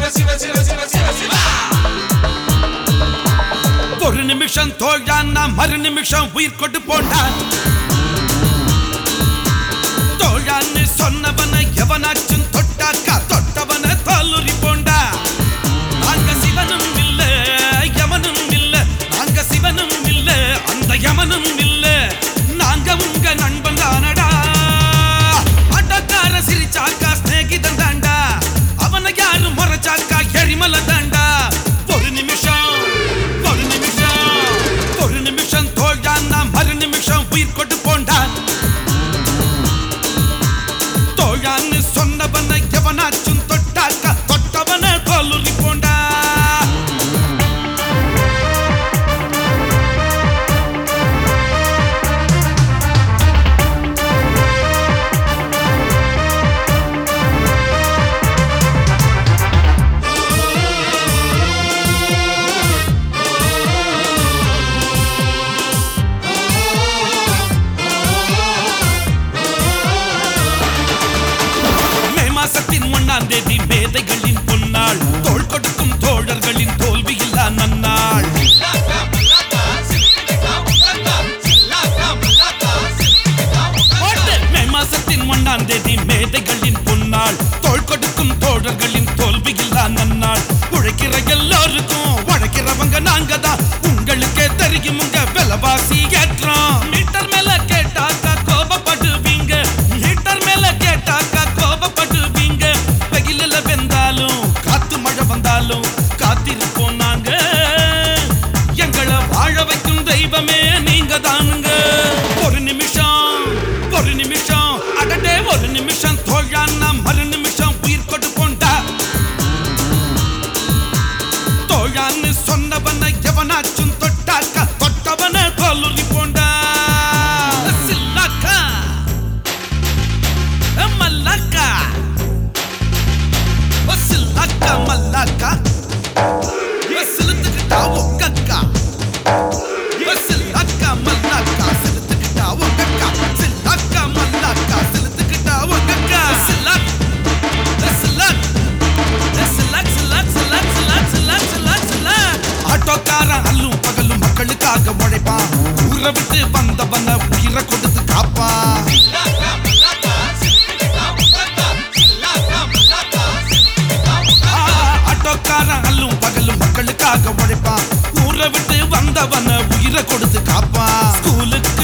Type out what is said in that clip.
ஒரு நிமிஷம் தோழான்னா மறு நிமிஷம் உயிர் கொண்டு போண்டான். தோழான்னு சொன்னவன எவனாச்சும் தொட்டாக்கா தொட்டவன தோலுரி போண்டா. நாங்க சிவனும் இல்ல யமனும் இல்ல, நாங்க சிவனும் இல்ல அந்த யமனும் இல்ல, நாங்க உங்க நண்பன் தானடா. அடக்கார சிரிச்சாக்கா ஸ்நேகிதன் தாண்டா, அவனை யாரும் முறைச்சாக்கா எரிமலை தாண்டா. ஒரு நிமிஷம் தோழான்னா மறு நிமிஷம் உயிர் கொண்டு போண்டா. தோழான்னு சொன்னவன எவனாச்சும் தொட்டாக்கா தொட்டவன தோலுரி போண்டா. மாசத்தின் 1ஆம் தேதி மேதைகளின் பொன்னாள், தோள் கொடுக்கும் தோழர்களின் தோல்வியில்லா நன்னாள். மே மாசத்தின் 1ஆம் தேதி மேதைகளின் பொன்னாள், தோள் கொடுக்கும் தோழர்களின் தோல்வியில்லா நன்னாள். உழைக்கிற எல்லாருக்கும் உழைக்கிறவங்க நாங்க தான், உங்களுக்கே தெரியும் உங்க விலைவாசி ஏற்றம். மீட்டர் மேல கேட்டாக்கா கோபப்படுவீங்க, மீட்டர் மேல கேட்டாக்கா கோபப்படுவீங்க. வெயிலில் வெந்தாலும் காத்து மழை வந்தாலும் காத்திருப்போம் நாங்க, எங்களை வாழ வைக்கும் தெய்வமே நீங்க தானுங்க. ஒரு நிமிஷம் அடடே ஒரு நிமிஷம் தோழான்னா மறு நிமிஷம் உயிர் கொண்டு போண்டா. தோழான்னு சொன்னவன எவனாச்சும் தொட்டாக்கா தொட்டவன தோலுரி போண்டா. சில்லாக்கா மல்லாக்கா சில்லாக்கா மல்லாக்கா சிலுத்துக்கிட்டா உங்கக்கா, சில்லாக்கா மல்லாக்கா சிலுத்துக்கிட்டா உங்கக்கா, சில்லாக்கா மல்லாக்கா சிலுத்துக்கிட்டா உங்கக்கா. சில்லாக் சில்லாக் சில்லாக் சில்லாக் சில்லாக் சில்லாக் சில்லாக் சில்லாக் சில்லாக். ஆட்டோக்காரன் அல்லும் பகலும் மக்களுக்காக உழைப்பான், ஊரை விட்டு வந்தவன உயிரை கொடுத்து காப்பான். ஆட்டோக்காரன் அல்லும் பகலும் மக்களுக்காக உழைப்பான், ஊரை விட்டு வந்தவன உயிரை கொடுத்து காப்பான். ஸ்கூலுக்கு